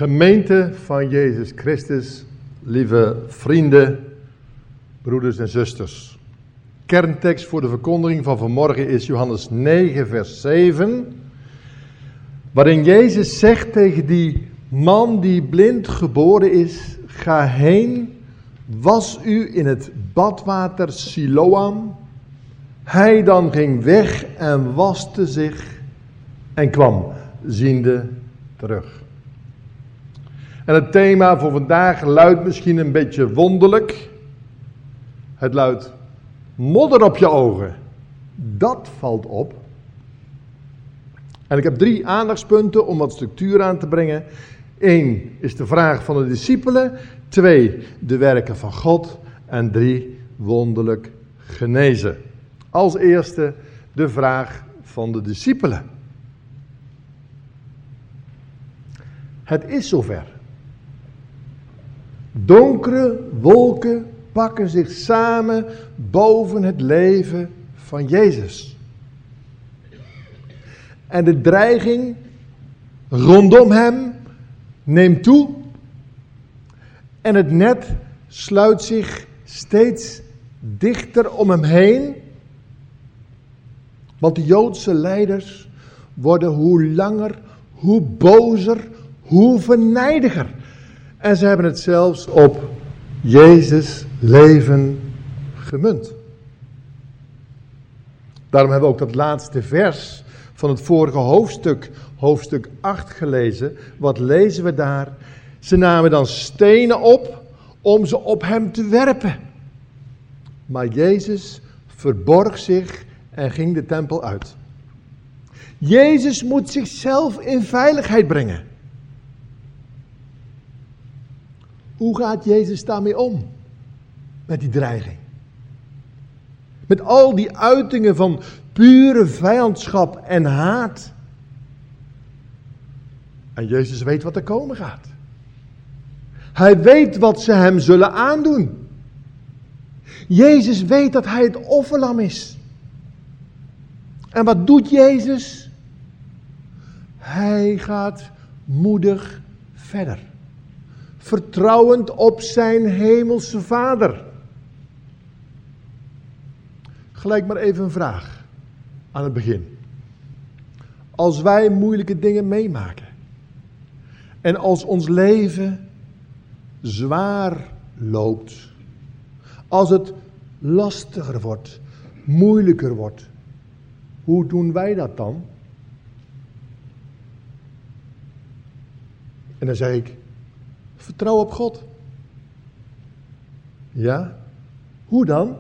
Gemeente van Jezus Christus, lieve vrienden, broeders en zusters. Kerntekst voor de verkondiging van vanmorgen is Johannes 9 vers 7. Waarin Jezus zegt tegen die man die blind geboren is: ga heen, was u in het badwater Siloam. Hij dan ging weg en waste zich en kwam ziende terug. En het thema voor vandaag luidt misschien een beetje wonderlijk. Het luidt: modder op je ogen. Dat valt op. En ik heb 3 aandachtspunten om wat structuur aan te brengen. 1 is de vraag van de discipelen. 2 de werken van God. En 3 wonderlijk genezen. Als eerste de vraag van de discipelen. Het is zover. Donkere wolken pakken zich samen boven het leven van Jezus. En de dreiging rondom hem neemt toe. En het net sluit zich steeds dichter om hem heen. Want de Joodse leiders worden hoe langer, hoe bozer, hoe vernijdiger. En ze hebben het zelfs op Jezus' leven gemunt. Daarom hebben we ook dat laatste vers van het vorige hoofdstuk, hoofdstuk 8 gelezen. Wat lezen we daar? Ze namen dan stenen op om ze op hem te werpen. Maar Jezus verborg zich en ging de tempel uit. Jezus moet zichzelf in veiligheid brengen. Hoe gaat Jezus daarmee om? Met die dreiging. Met al die uitingen van pure vijandschap en haat. En Jezus weet wat er komen gaat. Hij weet wat ze hem zullen aandoen. Jezus weet dat hij het offerlam is. En wat doet Jezus? Hij gaat moedig verder. Vertrouwend op zijn hemelse Vader. Gelijk maar even een vraag aan het begin. Als wij moeilijke dingen meemaken en als ons leven zwaar loopt, als het lastiger wordt, moeilijker wordt, hoe doen wij dat dan? En dan zeg ik: vertrouw op God. Ja? Hoe dan?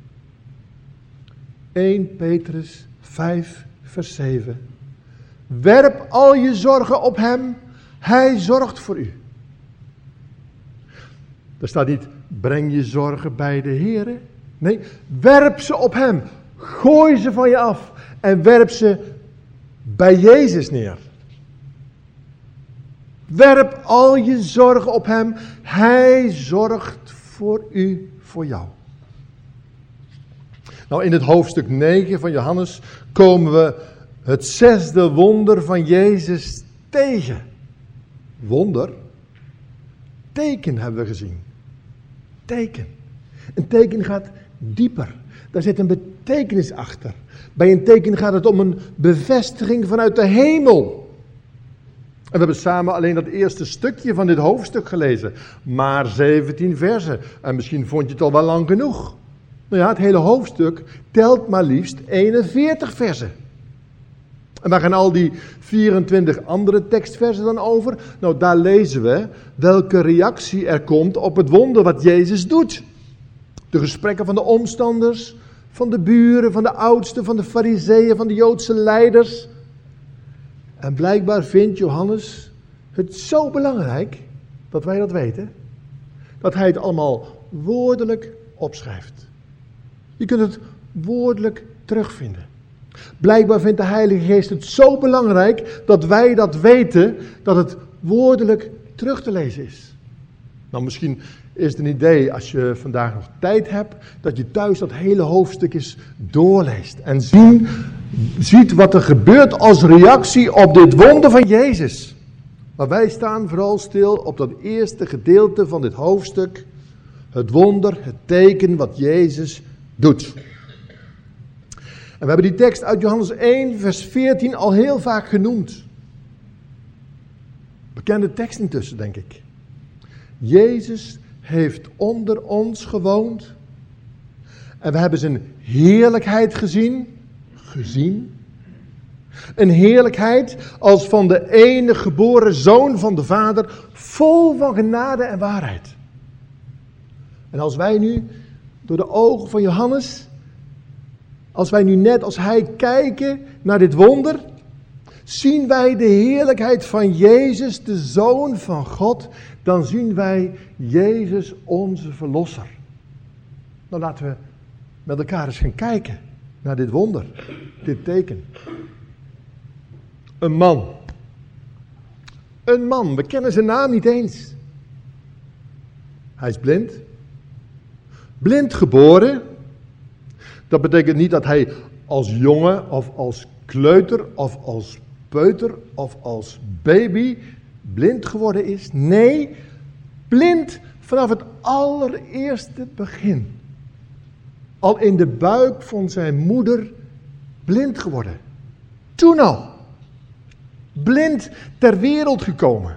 1 Petrus 5 vers 7. Werp al je zorgen op hem. Hij zorgt voor u. Er staat niet: breng je zorgen bij de Heere. Nee, werp ze op hem. Gooi ze van je af. En werp ze bij Jezus neer. Werp al je zorgen op hem. Hij zorgt voor u, voor jou. Nou, in het hoofdstuk 9 van Johannes komen we het 6e wonder van Jezus tegen. Wonder? Teken hebben we gezien. Teken. Een teken gaat dieper. Daar zit een betekenis achter. Bij een teken gaat het om een bevestiging vanuit de hemel. En we hebben samen alleen dat eerste stukje van dit hoofdstuk gelezen. Maar 17 versen. En misschien vond je het al wel lang genoeg. Nou ja, het hele hoofdstuk telt maar liefst 41 versen. En waar gaan al die 24 andere tekstversen dan over? Nou, daar lezen we welke reactie er komt op het wonder wat Jezus doet. De gesprekken van de omstanders, van de buren, van de oudsten, van de fariseeën, van de Joodse leiders. En blijkbaar vindt Johannes het zo belangrijk dat wij dat weten, dat hij het allemaal woordelijk opschrijft. Je kunt het woordelijk terugvinden. Blijkbaar vindt de Heilige Geest het zo belangrijk dat wij dat weten, dat het woordelijk terug te lezen is. Nou, misschien is het een idee, als je vandaag nog tijd hebt, dat je thuis dat hele hoofdstuk eens doorleest. En ziet wat er gebeurt als reactie op dit wonder van Jezus. Maar wij staan vooral stil op dat eerste gedeelte van dit hoofdstuk. Het wonder, het teken wat Jezus doet. En we hebben die tekst uit Johannes 1 vers 14 al heel vaak genoemd. Bekende tekst intussen, denk ik. Jezus heeft onder ons gewoond. En we hebben zijn heerlijkheid gezien. Een heerlijkheid als van de enige geboren Zoon van de Vader, vol van genade en waarheid. En als wij nu door de ogen van Johannes, als wij nu net als hij kijken naar dit wonder, zien wij de heerlijkheid van Jezus, de Zoon van God, dan zien wij Jezus onze Verlosser. Nou, laten we met elkaar eens gaan kijken naar dit wonder, dit teken. Een man. Een man, we kennen zijn naam niet eens. Hij is blind. Blind geboren. Dat betekent niet dat hij als jongen of als kleuter of als peuter of als baby blind geworden is. Nee, blind vanaf het allereerste begin. Al in de buik van zijn moeder blind geworden. Toen al. Blind ter wereld gekomen.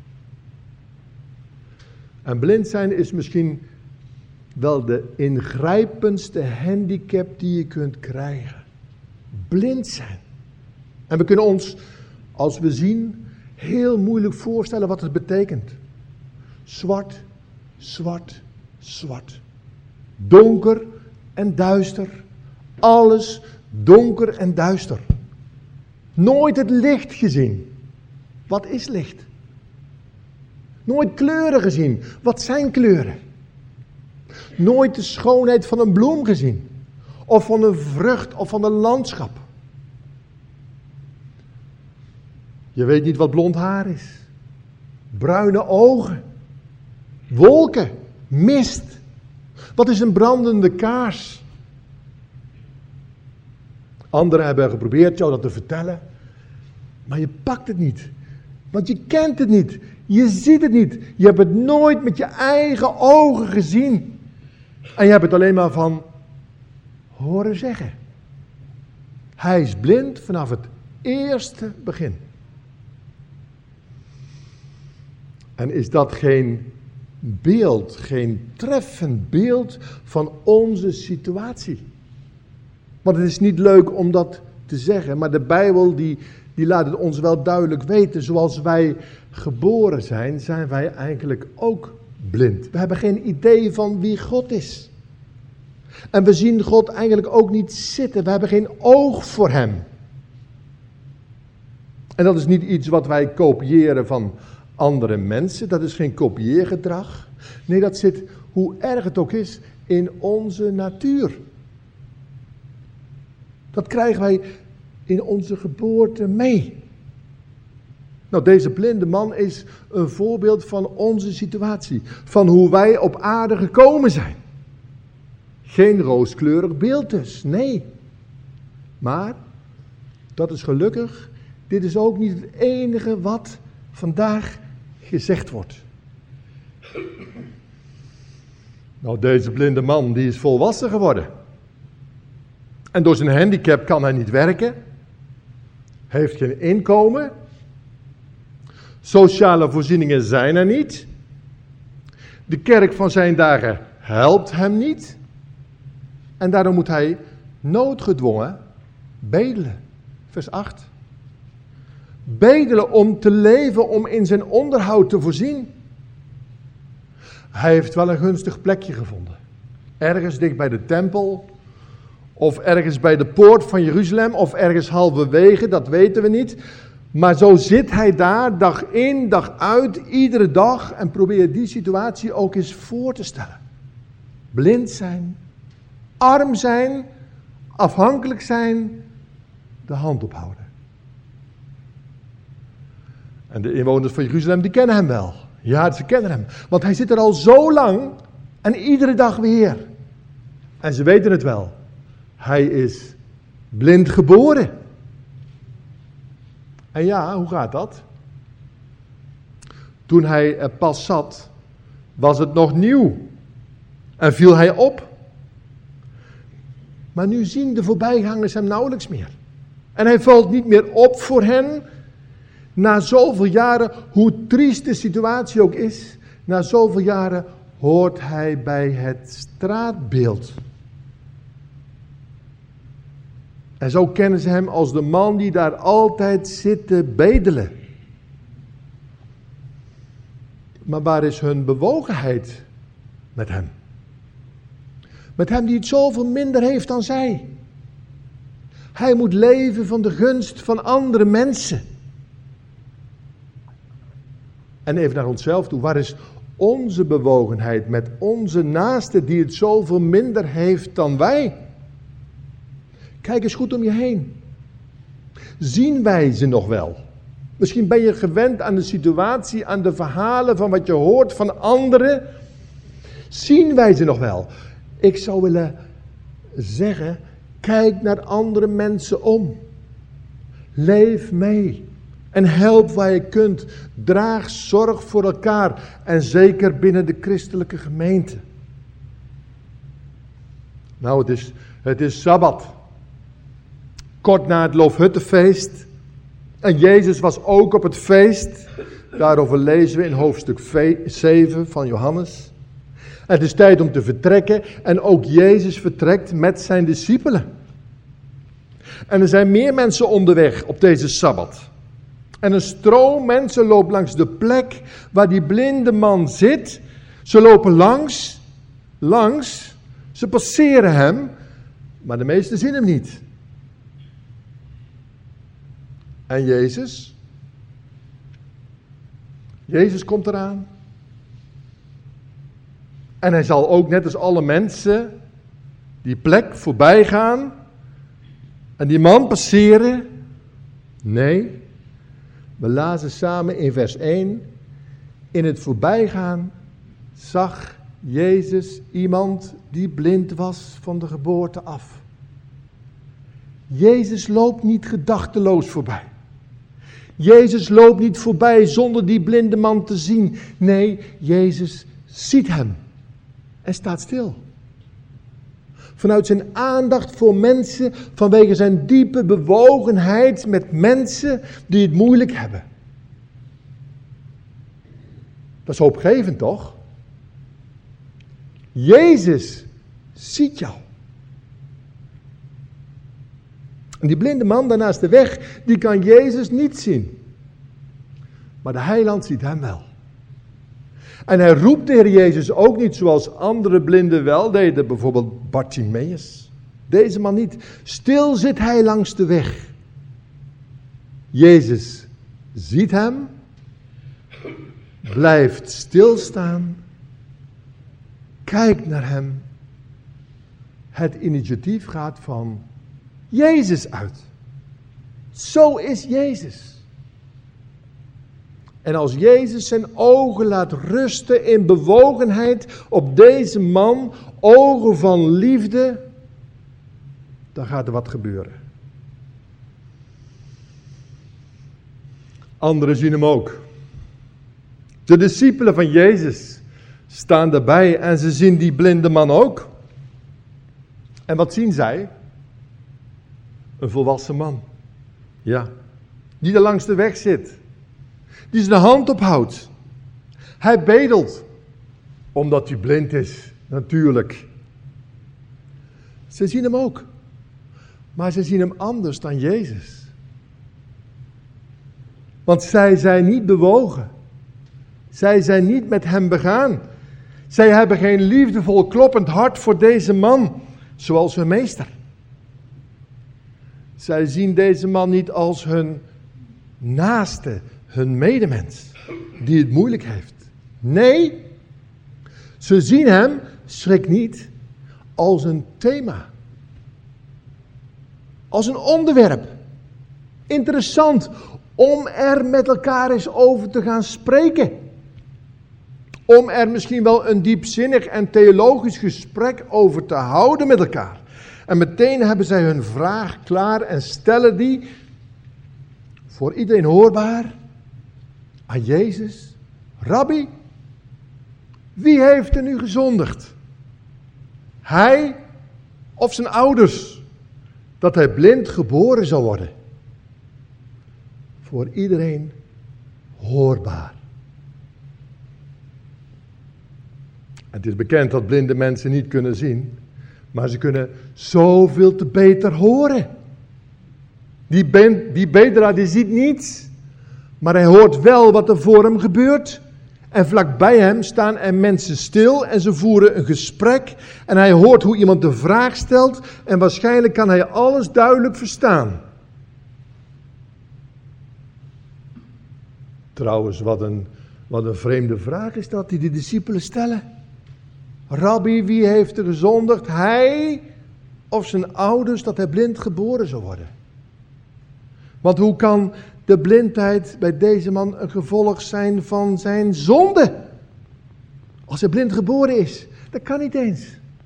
En blind zijn is misschien wel de ingrijpendste handicap die je kunt krijgen. Blind zijn. En we kunnen ons, als we zien, heel moeilijk voorstellen wat het betekent. Zwart, zwart, zwart. Donker en duister. Alles donker en duister. Nooit het licht gezien. Wat is licht? Nooit kleuren gezien. Wat zijn kleuren? Nooit de schoonheid van een bloem gezien. Of van een vrucht of van een landschap. Je weet niet wat blond haar is. Bruine ogen. Wolken. Mist. Wat is een brandende kaars? Anderen hebben geprobeerd jou dat te vertellen. Maar je pakt het niet. Want je kent het niet. Je ziet het niet. Je hebt het nooit met je eigen ogen gezien. En je hebt het alleen maar van horen zeggen. Hij is blind vanaf het eerste begin. En is dat geen beeld, geen treffend beeld van onze situatie? Want het is niet leuk om dat te zeggen, maar de Bijbel die laat het ons wel duidelijk weten. Zoals wij geboren zijn, zijn wij eigenlijk ook blind. We hebben geen idee van wie God is. En we zien God eigenlijk ook niet zitten. We hebben geen oog voor hem. En dat is niet iets wat wij kopiëren van andere mensen. Dat is geen kopieergedrag. Nee, dat zit, hoe erg het ook is, in onze natuur. Dat krijgen wij in onze geboorte mee. Nou, deze blinde man is een voorbeeld van onze situatie. Van hoe wij op aarde gekomen zijn. Geen rooskleurig beeld dus, nee. Maar, dat is gelukkig, dit is ook niet het enige wat vandaag gezegd wordt. Nou, deze blinde man die is volwassen geworden. En door zijn handicap kan hij niet werken. Heeft geen inkomen. Sociale voorzieningen zijn er niet. De kerk van zijn dagen helpt hem niet. En daarom moet hij noodgedwongen bedelen. Vers 8. Bedelen om te leven, om in zijn onderhoud te voorzien. Hij heeft wel een gunstig plekje gevonden. Ergens dicht bij de tempel. Of ergens bij de poort van Jeruzalem. Of ergens halverwege, dat weten we niet. Maar zo zit hij daar dag in, dag uit, iedere dag. En probeert die situatie ook eens voor te stellen. Blind zijn. Arm zijn. Afhankelijk zijn. De hand ophouden. En de inwoners van Jeruzalem, die kennen hem wel. Ja, ze kennen hem. Want hij zit er al zo lang. En iedere dag weer. En ze weten het wel. Hij is blind geboren. En ja, hoe gaat dat? Toen hij er pas zat, was het nog nieuw en viel hij op. Maar nu zien de voorbijgangers hem nauwelijks meer. En hij valt niet meer op voor hen. Na zoveel jaren, hoe triest de situatie ook is, na zoveel jaren hoort hij bij het straatbeeld. En zo kennen ze hem als de man die daar altijd zit te bedelen. Maar waar is hun bewogenheid met hem? Met hem die het zoveel minder heeft dan zij. Hij moet leven van de gunst van andere mensen. En even naar onszelf toe. Waar is onze bewogenheid met onze naaste die het zoveel minder heeft dan wij? Kijk eens goed om je heen. Zien wij ze nog wel? Misschien ben je gewend aan de situatie, aan de verhalen van wat je hoort van anderen. Zien wij ze nog wel? Ik zou willen zeggen, kijk naar andere mensen om. Leef mee. En help waar je kunt. Draag zorg voor elkaar. En zeker binnen de christelijke gemeente. Nou, het is Sabbat. Kort na het Loofhuttenfeest. En Jezus was ook op het feest. Daarover lezen we in hoofdstuk 7 van Johannes. Het is tijd om te vertrekken. En ook Jezus vertrekt met zijn discipelen. En er zijn meer mensen onderweg op deze Sabbat. En een stroom mensen loopt langs de plek waar die blinde man zit. Ze lopen langs. Ze passeren hem. Maar de meesten zien hem niet. En Jezus? Jezus komt eraan. En hij zal ook net als alle mensen die plek voorbij gaan. En die man passeren. Nee. We lazen samen in vers 1. In het voorbijgaan zag Jezus iemand die blind was van de geboorte af. Jezus loopt niet gedachteloos voorbij. Jezus loopt niet voorbij zonder die blinde man te zien. Nee, Jezus ziet hem en staat stil. Vanuit zijn aandacht voor mensen, vanwege zijn diepe bewogenheid met mensen die het moeilijk hebben. Dat is hoopgevend, toch? Jezus ziet jou. En die blinde man daarnaast de weg, die kan Jezus niet zien. Maar de heiland ziet hem wel. En hij roept de Heer Jezus ook niet zoals andere blinden wel deden. Bijvoorbeeld Bartimaeus. Deze man niet. Stil zit hij langs de weg. Jezus ziet hem. Blijft stilstaan. Kijkt naar hem. Het initiatief gaat van Jezus uit. Zo is Jezus. En als Jezus zijn ogen laat rusten in bewogenheid op deze man, ogen van liefde, dan gaat er wat gebeuren. Anderen zien hem ook. De discipelen van Jezus staan daarbij en ze zien die blinde man ook. En wat zien zij? Een volwassen man. Ja, die er langs de weg zit. Die zijn hand ophoudt. Hij bedelt. Omdat hij blind is, natuurlijk. Ze zien hem ook. Maar ze zien hem anders dan Jezus. Want zij zijn niet bewogen. Zij zijn niet met hem begaan. Zij hebben geen liefdevol kloppend hart voor deze man, zoals hun meester. Zij zien deze man niet als hun naaste, hun medemens, die het moeilijk heeft. Nee, ze zien hem, schrik niet, als een thema. Als een onderwerp. Interessant om er met elkaar eens over te gaan spreken. Om er misschien wel een diepzinnig en theologisch gesprek over te houden met elkaar. En meteen hebben zij hun vraag klaar en stellen die voor iedereen hoorbaar aan Jezus. Rabbi, wie heeft er nu gezondigd? Hij of zijn ouders, dat hij blind geboren zou worden? Voor iedereen hoorbaar. Het is bekend dat blinde mensen niet kunnen zien, maar ze kunnen zoveel te beter horen. Die bedelaar die ziet niets, maar hij hoort wel wat er voor hem gebeurt. En vlakbij hem staan er mensen stil en ze voeren een gesprek. En hij hoort hoe iemand de vraag stelt en waarschijnlijk kan hij alles duidelijk verstaan. Trouwens, wat een vreemde vraag is dat die de discipelen stellen. Rabbi, wie heeft er gezondigd? Hij of zijn ouders dat hij blind geboren zou worden? Want hoe kan de blindheid bij deze man een gevolg zijn van zijn zonde? Als hij blind geboren is. Dat kan niet eens.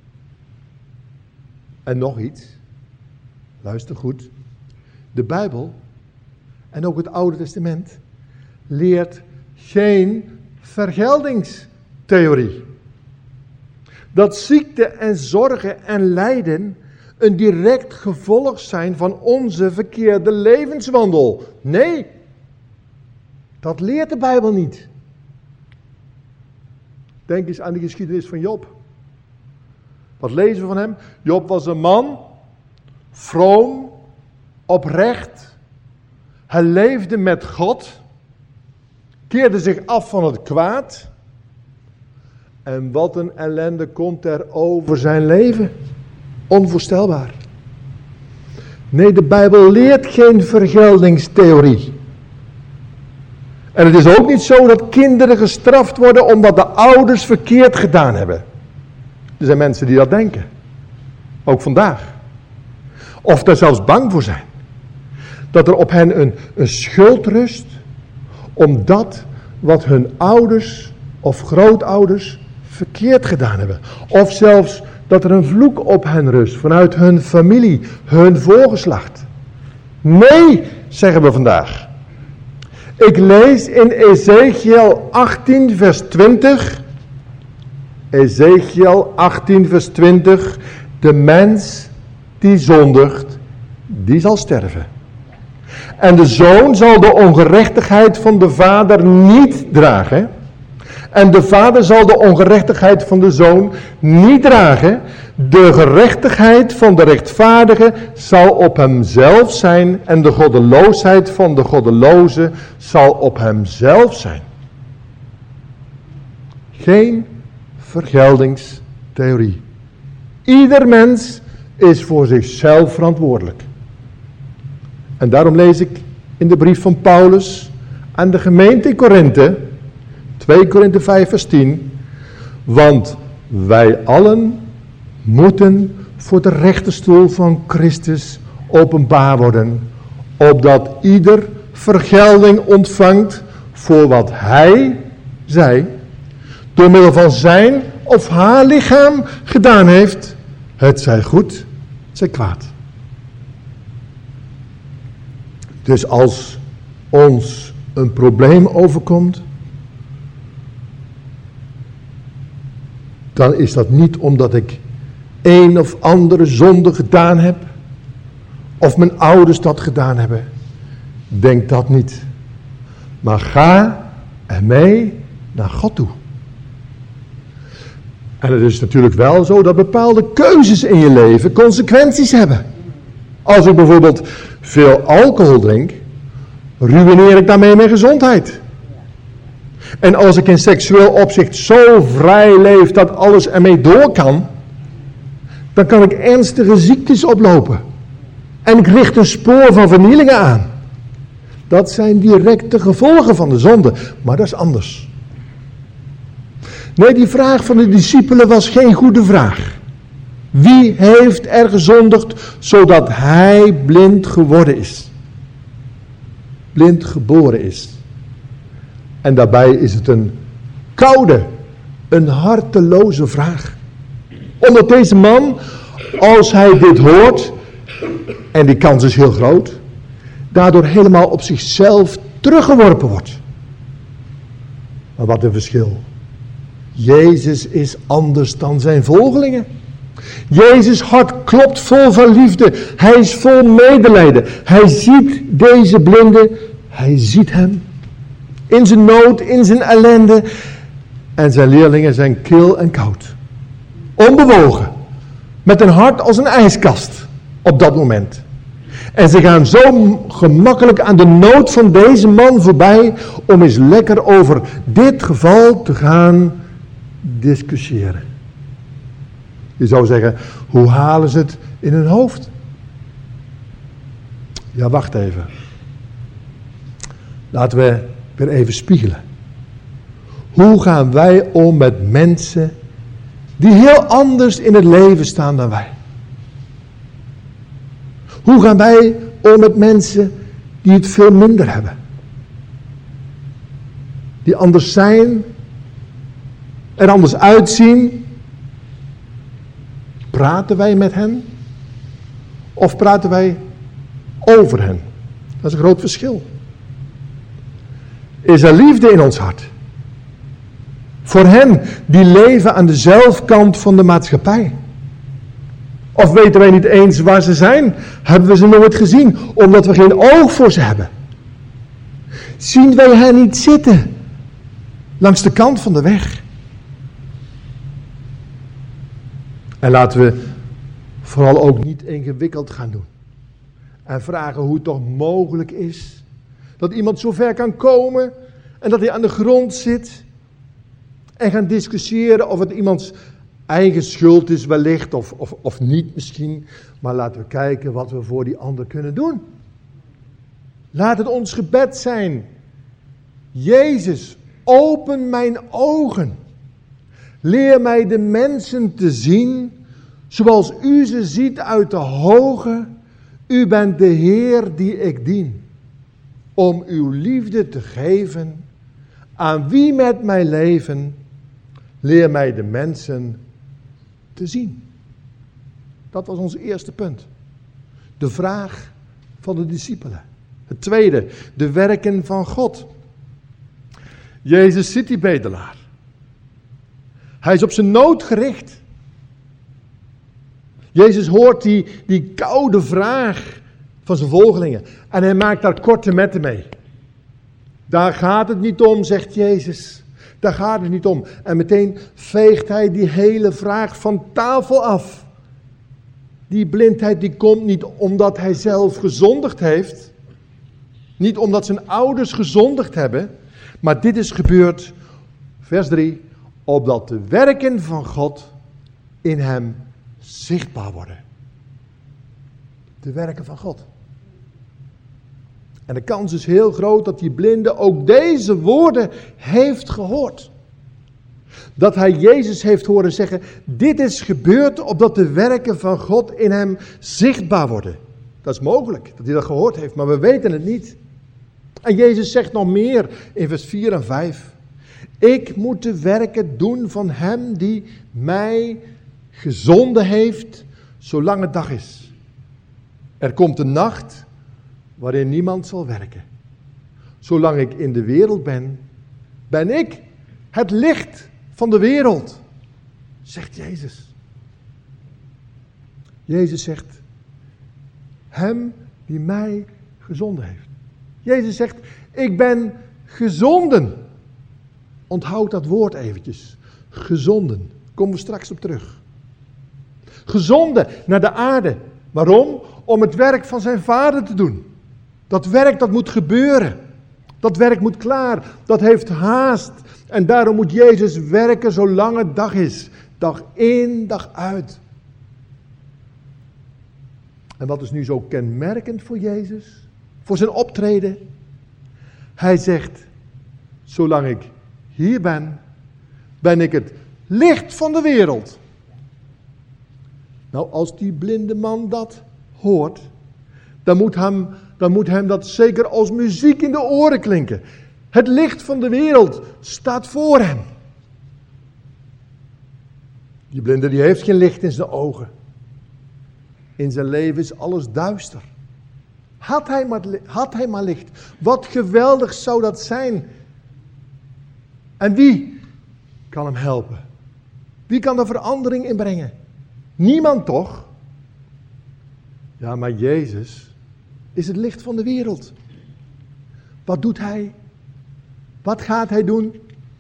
En nog iets. Luister goed. De Bijbel en ook het Oude Testament leert geen vergeldingstheorie. Dat ziekte en zorgen en lijden een direct gevolg zijn van onze verkeerde levenswandel. Nee, dat leert de Bijbel niet. Denk eens aan de geschiedenis van Job. Wat lezen we van hem? Job was een man, vroom, oprecht. Hij leefde met God, keerde zich af van het kwaad. En wat een ellende komt er over zijn leven. Onvoorstelbaar. Nee, de Bijbel leert geen vergeldingstheorie. En het is ook niet zo dat kinderen gestraft worden omdat de ouders verkeerd gedaan hebben. Er zijn mensen die dat denken. Ook vandaag. Of daar zelfs bang voor zijn. Dat er op hen een schuld rust. Omdat wat hun ouders of grootouders verkeerd gedaan hebben. Of zelfs dat er een vloek op hen rust vanuit hun familie, hun voorgeslacht. Nee, zeggen we vandaag. Ik lees in Ezekiel 18 vers 20. Ezekiel 18 vers 20. De mens die zondigt, die zal sterven. En de zoon zal de ongerechtigheid van de vader niet dragen. En de vader zal de ongerechtigheid van de zoon niet dragen. De gerechtigheid van de rechtvaardige zal op hemzelf zijn. En de goddeloosheid van de goddeloze zal op hemzelf zijn. Geen vergeldingstheorie. Ieder mens is voor zichzelf verantwoordelijk. En daarom lees ik in de brief van Paulus aan de gemeente in Korinthe, 2 Korinthe 5 vers 10. Want wij allen moeten voor de rechterstoel van Christus openbaar worden, opdat ieder vergelding ontvangt voor wat hij, zij, door middel van zijn of haar lichaam gedaan heeft, het zij goed, het zij kwaad. Dus als ons een probleem overkomt, dan is dat niet omdat ik een of andere zonde gedaan heb, of mijn ouders dat gedaan hebben. Denk dat niet. Maar ga ermee naar God toe. En het is natuurlijk wel zo dat bepaalde keuzes in je leven consequenties hebben. Als ik bijvoorbeeld veel alcohol drink, ruïneer ik daarmee mijn gezondheid. En als ik in seksueel opzicht zo vrij leef dat alles ermee door kan, dan kan ik ernstige ziektes oplopen. En ik richt een spoor van vernielingen aan. Dat zijn directe gevolgen van de zonde, maar dat is anders. Nee, die vraag van de discipelen was geen goede vraag. Wie heeft er gezondigd zodat hij blind geworden is? Blind geboren is. En daarbij is het een koude, een harteloze vraag. Omdat deze man, als hij dit hoort, en die kans is heel groot, daardoor helemaal op zichzelf teruggeworpen wordt. Maar wat een verschil. Jezus is anders dan zijn volgelingen. Jezus' hart klopt vol van liefde. Hij is vol medelijden. Hij ziet deze blinde. Hij ziet hem. In zijn nood, in zijn ellende. En zijn leerlingen zijn kil en koud. Onbewogen. Met een hart als een ijskast. Op dat moment. En ze gaan zo gemakkelijk aan de nood van deze man voorbij. Om eens lekker over dit geval te gaan discussiëren. Je zou zeggen, hoe halen ze het in hun hoofd? Ja, wacht even. Laten we weer even spiegelen. Hoe gaan wij om met mensen die heel anders in het leven staan dan wij? Hoe gaan wij om met mensen die het veel minder hebben? Die anders zijn, er anders uitzien. Praten wij met hen? Of praten wij over hen? Dat is een groot verschil. Is er liefde in ons hart? Voor hen die leven aan de zelfkant van de maatschappij. Of weten wij niet eens waar ze zijn? Hebben we ze nooit gezien, omdat we geen oog voor ze hebben? Zien wij hen niet zitten langs de kant van de weg? En laten we vooral ook niet ingewikkeld gaan doen. En vragen hoe het toch mogelijk is dat iemand zo ver kan komen en dat hij aan de grond zit. En gaan discussiëren of het iemands eigen schuld is wellicht of niet misschien. Maar laten we kijken wat we voor die ander kunnen doen. Laat het ons gebed zijn. Jezus, open mijn ogen. Leer mij de mensen te zien zoals u ze ziet uit de hoge. U bent de Heer die ik dien. Om uw liefde te geven aan wie met mij leven. Leer mij de mensen te zien. Dat was ons eerste punt. De vraag van de discipelen. Het tweede, de werken van God. Jezus ziet die bedelaar. Hij is op zijn nood gericht. Jezus hoort die koude vraag van zijn volgelingen. En hij maakt daar korte metten mee. Daar gaat het niet om, zegt Jezus. Daar gaat het niet om. En meteen veegt hij die hele vraag van tafel af. Die blindheid die komt niet omdat hij zelf gezondigd heeft. Niet omdat zijn ouders gezondigd hebben. Maar dit is gebeurd, vers 3, opdat de werken van God in hem zichtbaar worden. De werken van God. En de kans is heel groot dat die blinde ook deze woorden heeft gehoord. Dat hij Jezus heeft horen zeggen, dit is gebeurd opdat de werken van God in hem zichtbaar worden. Dat is mogelijk, dat hij dat gehoord heeft, maar we weten het niet. En Jezus zegt nog meer in vers 4 en 5. Ik moet de werken doen van hem die mij gezonden heeft, zolang het dag is. Er komt een nacht waarin niemand zal werken. Zolang ik in de wereld ben, ben ik het licht van de wereld, zegt Jezus. Jezus zegt, hem die mij gezonden heeft. Jezus zegt, ik ben gezonden. Onthoud dat woord eventjes. Gezonden. Komen we straks op terug. Gezonden naar de aarde. Waarom? Om het werk van zijn Vader te doen. Dat werk dat moet gebeuren. Dat werk moet klaar. Dat heeft haast. En daarom moet Jezus werken zolang het dag is. Dag in, dag uit. En wat is nu zo kenmerkend voor Jezus? Voor zijn optreden? Hij zegt, zolang ik hier ben, ben ik het licht van de wereld. Nou, als die blinde man dat hoort, dan moet hem dat zeker als muziek in de oren klinken. Het licht van de wereld staat voor hem. Die blinde die heeft geen licht in zijn ogen. In zijn leven is alles duister. Had hij maar licht. Wat geweldig zou dat zijn. En wie kan hem helpen? Wie kan er verandering in brengen? Niemand toch? Ja, maar Jezus is het licht van de wereld. Wat doet hij? Wat gaat hij doen?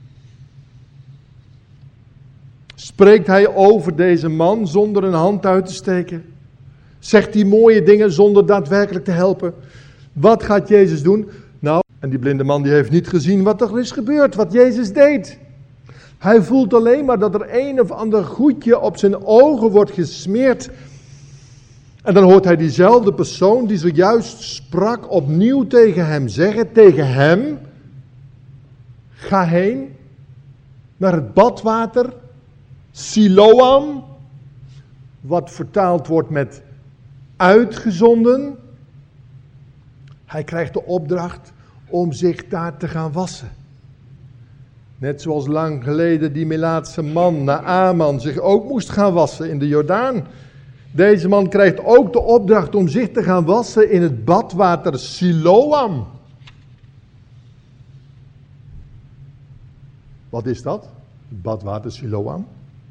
Spreekt hij over deze man zonder een hand uit te steken? Zegt hij mooie dingen zonder daadwerkelijk te helpen? Wat gaat Jezus doen? Nou, en die blinde man die heeft niet gezien wat er is gebeurd, wat Jezus deed. Hij voelt alleen maar dat er een of ander goedje op zijn ogen wordt gesmeerd. En dan hoort hij diezelfde persoon die zojuist sprak opnieuw tegen hem zeggen, tegen hem: ga heen naar het badwater Siloam, wat vertaald wordt met uitgezonden. Hij krijgt de opdracht om zich daar te gaan wassen. Net zoals lang geleden die Melaatse man, Naaman, zich ook moest gaan wassen in de Jordaan. Deze man krijgt ook de opdracht om zich te gaan wassen in het badwater Siloam. Wat is dat? Het badwater Siloam?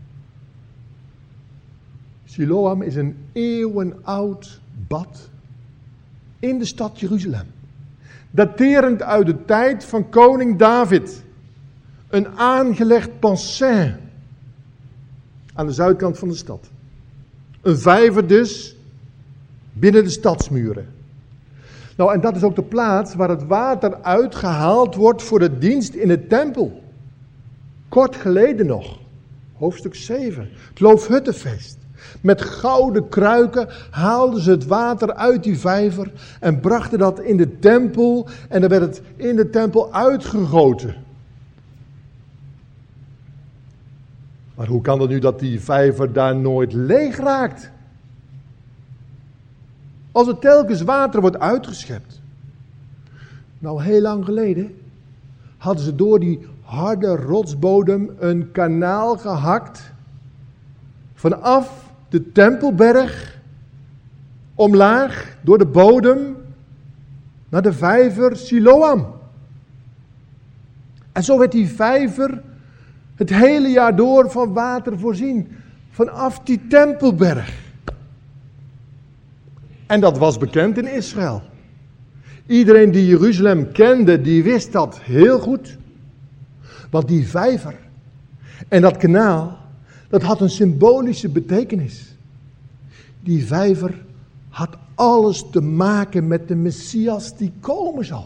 Siloam is een eeuwenoud bad in de stad Jeruzalem. Daterend uit de tijd van koning David. Een aangelegd bassin aan de zuidkant van de stad. Een vijver dus binnen de stadsmuren. Nou, en dat is ook de plaats waar het water uitgehaald wordt voor de dienst in de tempel. Kort geleden nog, hoofdstuk 7, het Loofhuttenfeest. Met gouden kruiken haalden ze het water uit die vijver en brachten dat in de tempel. En dan werd het in de tempel uitgegoten. Maar hoe kan het nu dat die vijver daar nooit leeg raakt? Als er telkens water wordt uitgeschept. Nou, heel lang geleden hadden ze door die harde rotsbodem een kanaal gehakt. Vanaf de Tempelberg omlaag door de bodem naar de vijver Siloam. En zo werd die vijver het hele jaar door van water voorzien. Vanaf die Tempelberg. En dat was bekend in Israël. Iedereen die Jeruzalem kende, die wist dat heel goed. Want die vijver en dat kanaal, dat had een symbolische betekenis. Die vijver had alles te maken met de Messias die komen zal.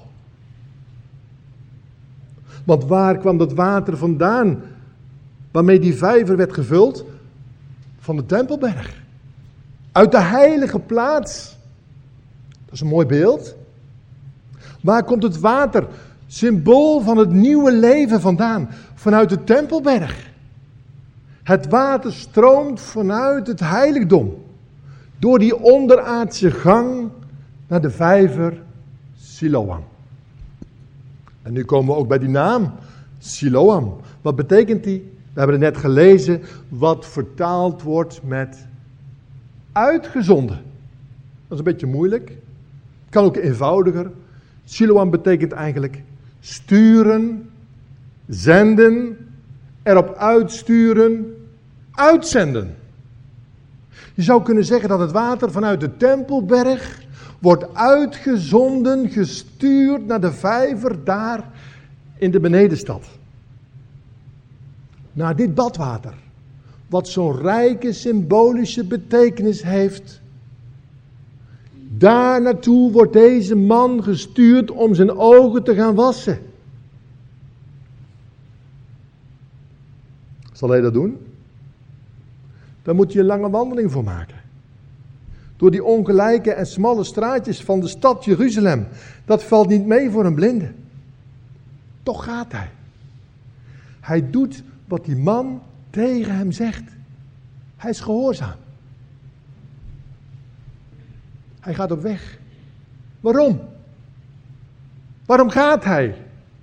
Want waar kwam dat water vandaan waarmee die vijver werd gevuld? Van de Tempelberg. Uit de heilige plaats. Dat is een mooi beeld. Waar komt het water, symbool van het nieuwe leven, vandaan? Vanuit de Tempelberg. Het water stroomt vanuit het heiligdom. Door die onderaardse gang naar de vijver Siloam. En nu komen we ook bij die naam, Siloam. Wat betekent die? We hebben het net gelezen, wat vertaald wordt met uitgezonden. Dat is een beetje moeilijk. Het kan ook eenvoudiger. Siloam betekent eigenlijk sturen, zenden, erop uitsturen, uitzenden. Je zou kunnen zeggen dat het water vanuit de Tempelberg wordt uitgezonden, gestuurd naar de vijver daar in de benedenstad. Naar dit badwater, wat zo'n rijke symbolische betekenis heeft. Daar naartoe wordt deze man gestuurd om zijn ogen te gaan wassen. Zal hij dat doen? Daar moet je een lange wandeling voor maken. Door die ongelijke en smalle straatjes van de stad Jeruzalem. Dat valt niet mee voor een blinde. Toch gaat hij. Hij doet wat die man tegen hem zegt. Hij is gehoorzaam. Hij gaat op weg. Waarom? Waarom gaat hij?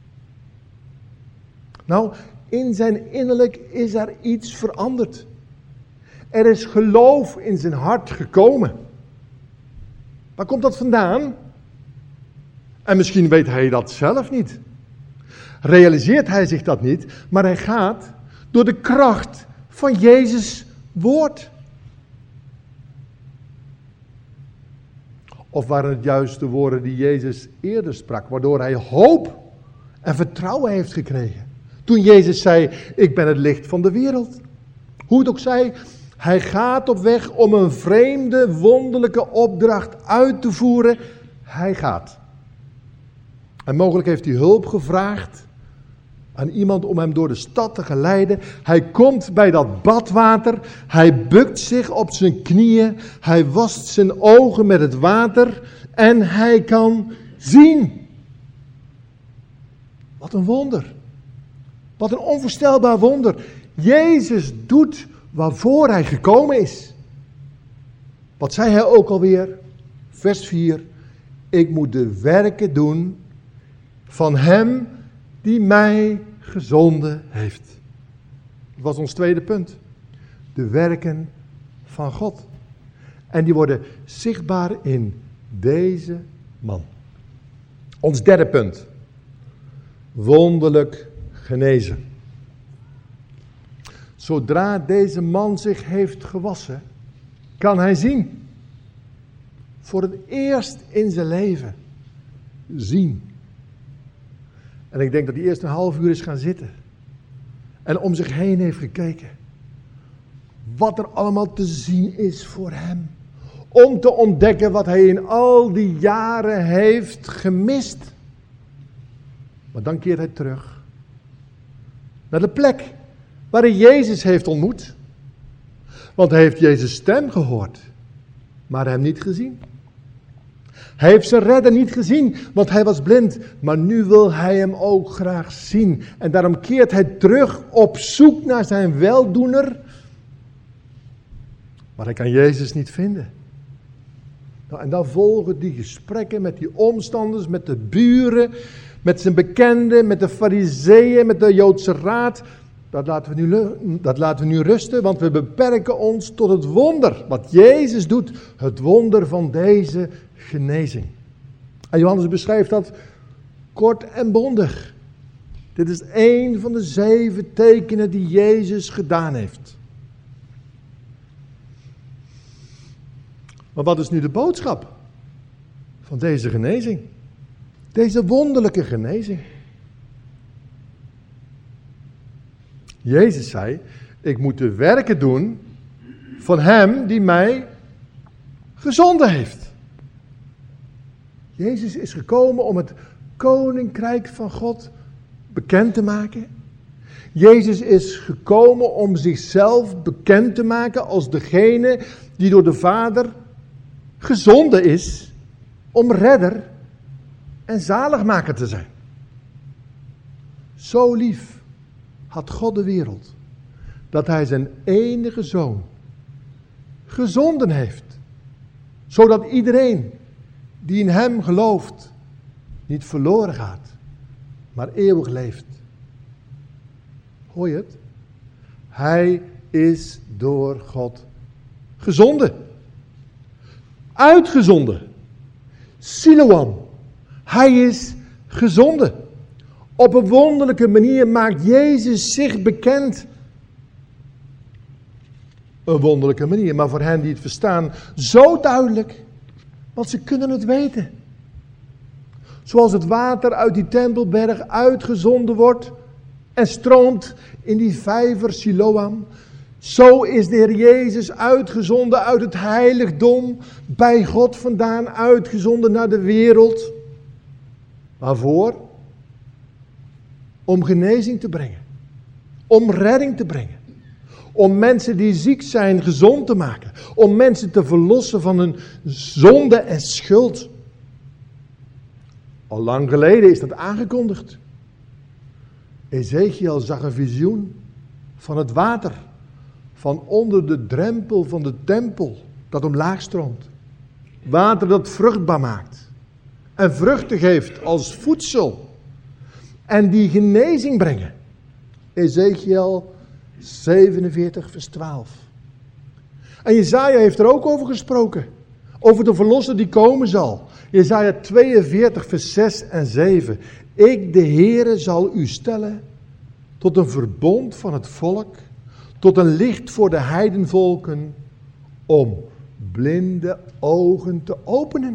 Nou, in zijn innerlijk is er iets veranderd. Er is geloof in zijn hart gekomen. Waar komt dat vandaan? En misschien weet hij dat zelf niet. realiseert hij zich dat niet, maar hij gaat door de kracht van Jezus' woord. Of waren het juist de woorden die Jezus eerder sprak, waardoor hij hoop en vertrouwen heeft gekregen. Toen Jezus zei, ik ben het licht van de wereld. Hoe het ook zij, hij gaat op weg om een vreemde, wonderlijke opdracht uit te voeren. Hij gaat. En mogelijk heeft hij hulp gevraagd aan iemand om hem door de stad te geleiden. Hij komt bij dat badwater. Hij bukt zich op zijn knieën. Hij wast zijn ogen met het water. En hij kan zien. Wat een wonder. Wat een onvoorstelbaar wonder. Jezus doet waarvoor hij gekomen is. Wat zei hij ook alweer? Vers 4. Ik moet de werken doen van hem die mij gezonden heeft. Dat was ons tweede punt. De werken van God. En die worden zichtbaar in deze man. Ons derde punt. Wonderlijk genezen. Zodra deze man zich heeft gewassen, kan hij zien. Voor het eerst in zijn leven. Zien. En ik denk dat hij eerst een half uur is gaan zitten. En om zich heen heeft gekeken. Wat er allemaal te zien is voor hem. Om te ontdekken wat hij in al die jaren heeft gemist. Maar dan keert hij terug. Naar de plek waar hij Jezus heeft ontmoet. Want hij heeft Jezus' stem gehoord. Maar hem niet gezien. Hij heeft zijn redder niet gezien, want hij was blind. Maar nu wil hij hem ook graag zien. En daarom keert hij terug op zoek naar zijn weldoener. Maar hij kan Jezus niet vinden. Nou, en dan volgen die gesprekken met die omstanders, met de buren, met zijn bekenden, met de fariseeën, met de Joodse raad. Dat laten we nu rusten, want we beperken ons tot het wonder wat Jezus doet. Het wonder van deze genezing. En Johannes beschrijft dat kort en bondig. Dit is één van de 7 tekenen die Jezus gedaan heeft. Maar wat is nu de boodschap van deze genezing? Deze wonderlijke genezing. Jezus zei, ik moet de werken doen van hem die mij gezonden heeft. Jezus is gekomen om het koninkrijk van God bekend te maken. Jezus is gekomen om zichzelf bekend te maken als degene die door de Vader gezonden is om redder en zaligmaker te zijn. Zo lief had God de wereld, dat hij zijn enige zoon gezonden heeft, zodat iedereen die in hem gelooft niet verloren gaat, maar eeuwig leeft. Hoor je het? Hij is door God gezonden. Uitgezonden. Siloam. Hij is gezonden. Op een wonderlijke manier maakt Jezus zich bekend. Een wonderlijke manier, maar voor hen die het verstaan, zo duidelijk. Want ze kunnen het weten. Zoals het water uit die tempelberg uitgezonden wordt en stroomt in die vijver Siloam. Zo is de Heer Jezus uitgezonden uit het heiligdom, bij God vandaan uitgezonden naar de wereld. Waarvoor? Om genezing te brengen. Om redding te brengen. Om mensen die ziek zijn gezond te maken. Om mensen te verlossen van hun zonde en schuld. Al lang geleden is dat aangekondigd. Ezekiel zag een visioen van het water. Van onder de drempel van de tempel dat omlaag stroomt. Water dat vruchtbaar maakt. En vruchten geeft als voedsel. En die genezing brengen. Ezekiel 47 vers 12. En Jesaja heeft er ook over gesproken. Over de verlosser die komen zal. Jesaja 42 vers 6 en 7. Ik, de Heere, zal u stellen tot een verbond van het volk, tot een licht voor de heidenvolken, om blinde ogen te openen.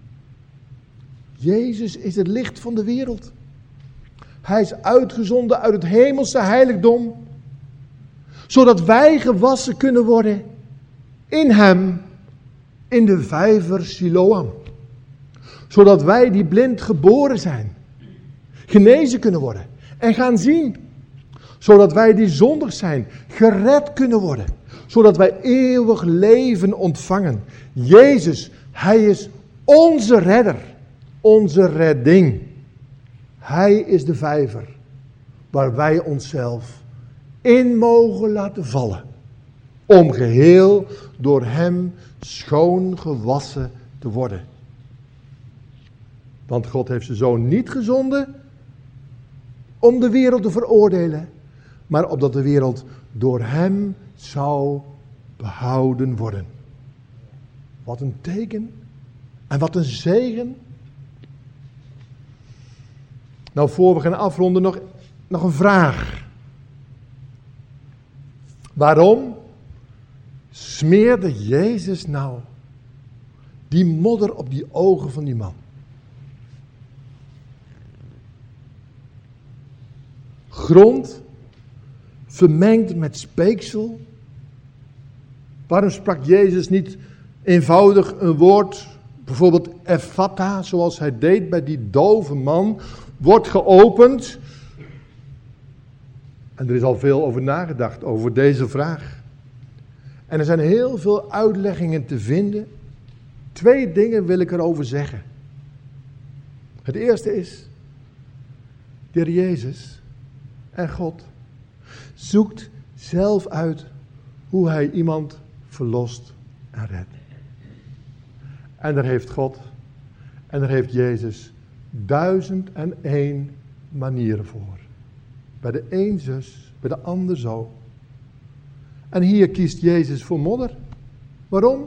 Jezus is het licht van de wereld. Hij is uitgezonden uit het hemelse heiligdom, zodat wij gewassen kunnen worden in hem, in de vijver Siloam. Zodat wij die blind geboren zijn, genezen kunnen worden en gaan zien. Zodat wij die zondig zijn, gered kunnen worden. Zodat wij eeuwig leven ontvangen. Jezus, hij is onze redder, onze redding. Hij is de vijver waar wij onszelf in mogen laten vallen. Om geheel door hem schoon gewassen te worden. Want God heeft zijn zoon niet gezonden om de wereld te veroordelen, maar opdat de wereld door hem zou behouden worden. Wat een teken en wat een zegen. Nou, voor we gaan afronden nog een vraag. Waarom smeerde Jezus nou die modder op die ogen van die man? Grond vermengd met speeksel. Waarom sprak Jezus niet eenvoudig een woord, bijvoorbeeld Ephata, zoals hij deed bij die dove man, wordt geopend? En er is al veel over nagedacht, over deze vraag. En er zijn heel veel uitleggingen te vinden. 2 dingen wil ik erover zeggen. Het eerste is, de Heer Jezus en God zoekt zelf uit hoe hij iemand verlost en redt. En daar heeft God en daar heeft Jezus 1001 manieren voor. Bij de een zus, bij de ander zo. En hier kiest Jezus voor modder. Waarom?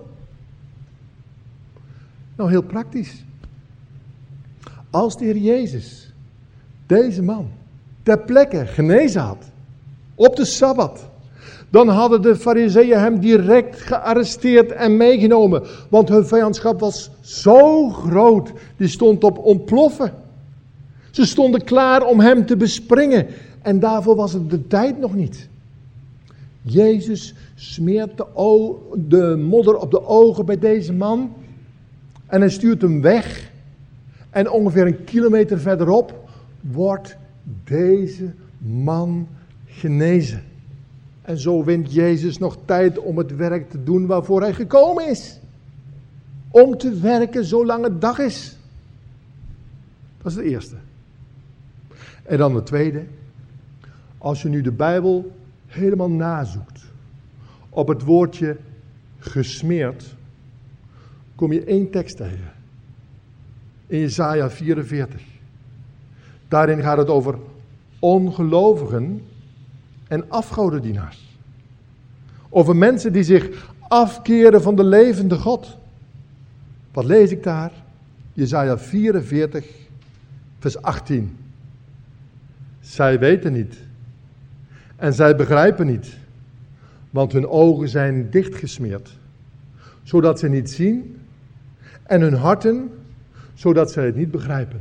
Nou, heel praktisch. Als de Heer Jezus deze man ter plekke genezen had, op de Sabbat, dan hadden de Farizeeën hem direct gearresteerd en meegenomen. Want hun vijandschap was zo groot, die stond op ontploffen. Ze stonden klaar om hem te bespringen. En daarvoor was het de tijd nog niet. Jezus smeert de modder op de ogen bij deze man. En hij stuurt hem weg. En ongeveer 1 kilometer verderop wordt deze man genezen. En zo wint Jezus nog tijd om het werk te doen waarvoor hij gekomen is. Om te werken zolang het dag is. Dat is het eerste. En dan het tweede. Als je nu de Bijbel helemaal nazoekt op het woordje gesmeerd, kom je 1 tekst tegen. In Jesaja 44. Daarin gaat het over ongelovigen en afgodendienaars. Over mensen die zich afkeren van de levende God. Wat lees ik daar? Jesaja 44, vers 18. Zij weten niet. En zij begrijpen niet. Want hun ogen zijn dichtgesmeerd. Zodat ze niet zien. En hun harten, zodat zij het niet begrijpen.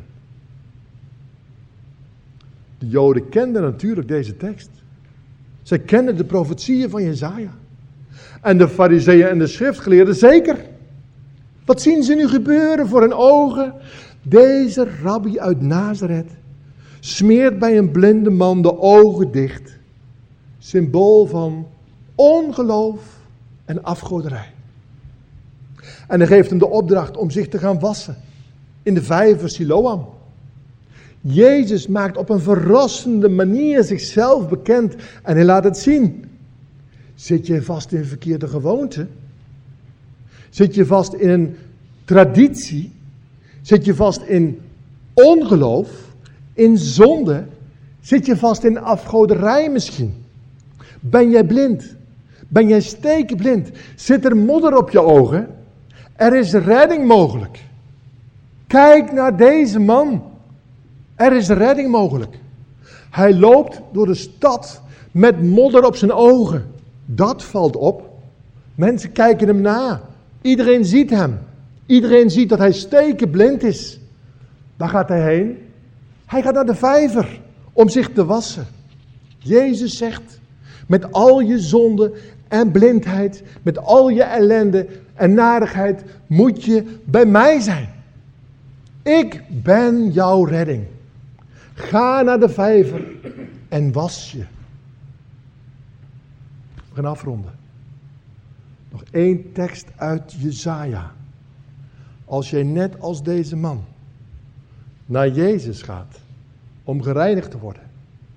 De Joden kenden natuurlijk deze tekst. Zij kenden de profetieën van Jesaja. En de Farizeeën en de schriftgeleerden zeker. Wat zien ze nu gebeuren voor hun ogen? Deze rabbi uit Nazareth smeert bij een blinde man de ogen dicht. Symbool van ongeloof en afgoderij. En hij geeft hem de opdracht om zich te gaan wassen in de vijver Siloam. Jezus maakt op een verrassende manier zichzelf bekend en hij laat het zien. Zit je vast in verkeerde gewoonte? Zit je vast in een traditie? Zit je vast in ongeloof? In zonde? Zit je vast in afgoderij misschien? Ben jij blind? Ben jij stekenblind? Zit er modder op je ogen? Er is redding mogelijk. Kijk naar deze man. Er is redding mogelijk. Hij loopt door de stad met modder op zijn ogen. Dat valt op. Mensen kijken hem na. Iedereen ziet hem. Iedereen ziet dat hij stekenblind is. Waar gaat hij heen? Hij gaat naar de vijver om zich te wassen. Jezus zegt, met al je zonde en blindheid, met al je ellende en narigheid, moet je bij mij zijn. Ik ben jouw redding. Ga naar de vijver en was je. We gaan afronden. Nog 1 tekst uit Jesaja. Als jij net als deze man naar Jezus gaat om gereinigd te worden.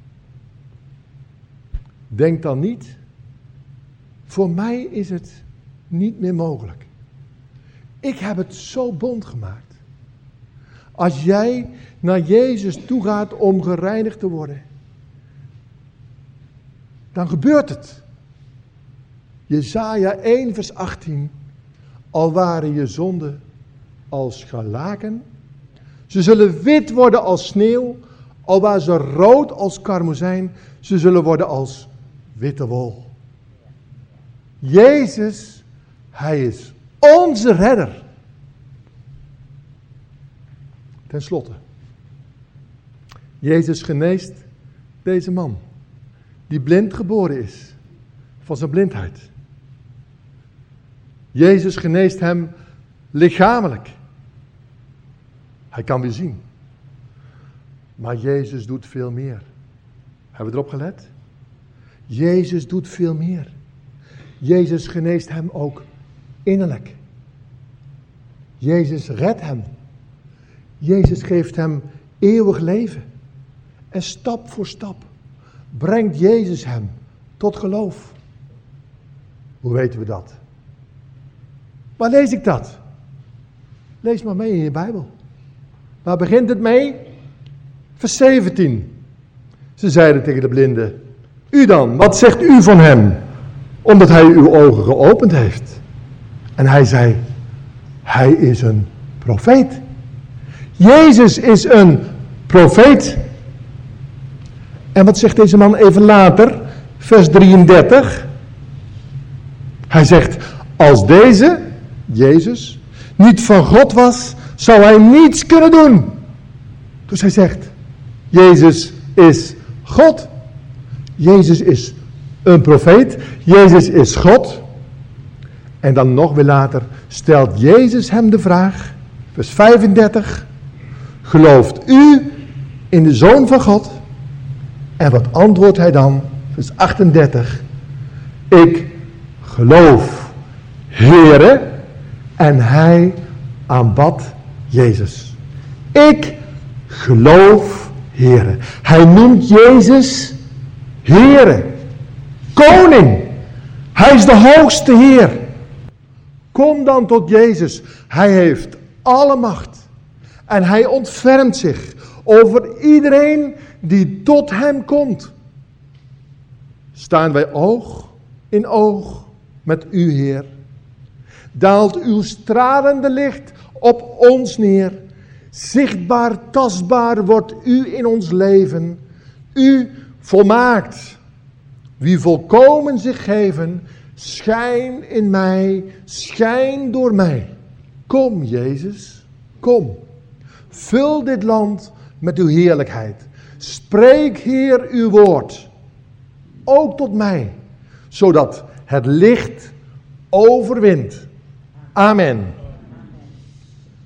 Denk dan niet, voor mij is het niet meer mogelijk. Ik heb het zo bond gemaakt. Als jij naar Jezus toe gaat om gereinigd te worden, dan gebeurt het. Jesaja 1 vers 18. Al waren je zonden als scharlaken, ze zullen wit worden als sneeuw. Al waren ze rood als karmozijn, ze zullen worden als witte wol. Jezus, hij is onze redder. Ten slotte, Jezus geneest deze man, die blind geboren is, van zijn blindheid. Jezus geneest hem lichamelijk. Hij kan weer zien. Maar Jezus doet veel meer. Hebben we erop gelet? Jezus doet veel meer. Jezus geneest hem ook innerlijk. Jezus redt hem. Jezus geeft hem eeuwig leven. En stap voor stap brengt Jezus hem tot geloof. Hoe weten we dat? Waar lees ik dat? Lees maar mee in je Bijbel. Waar begint het mee? Vers 17. Ze zeiden tegen de blinde: u dan, wat zegt u van hem? Omdat hij uw ogen geopend heeft. En hij zei: hij is een profeet. Jezus is een profeet. En wat zegt deze man even later? Vers 33. Hij zegt: als deze, Jezus, niet van God was, zou hij niets kunnen doen. Dus hij zegt: Jezus is God. Jezus is een profeet. Jezus is God. En dan nog weer later stelt Jezus hem de vraag, vers 35. Gelooft u in de Zoon van God? En wat antwoordt hij dan? Vers 38. Ik geloof, Heere. En hij aanbad Jezus. Ik geloof, Heere. Hij noemt Jezus Heere. Koning. Hij is de hoogste Heer. Kom dan tot Jezus. Hij heeft alle macht. En hij ontfermt zich over iedereen die tot hem komt. Staan wij oog in oog met u, Heer. Daalt uw stralende licht op ons neer. Zichtbaar, tastbaar wordt u in ons leven. U volmaakt. Wie volkomen zich geven, schijn in mij, schijn door mij. Kom, Jezus, kom. Vul dit land met uw heerlijkheid. Spreek, Heer, uw woord. Ook tot mij, zodat het licht overwint. Amen.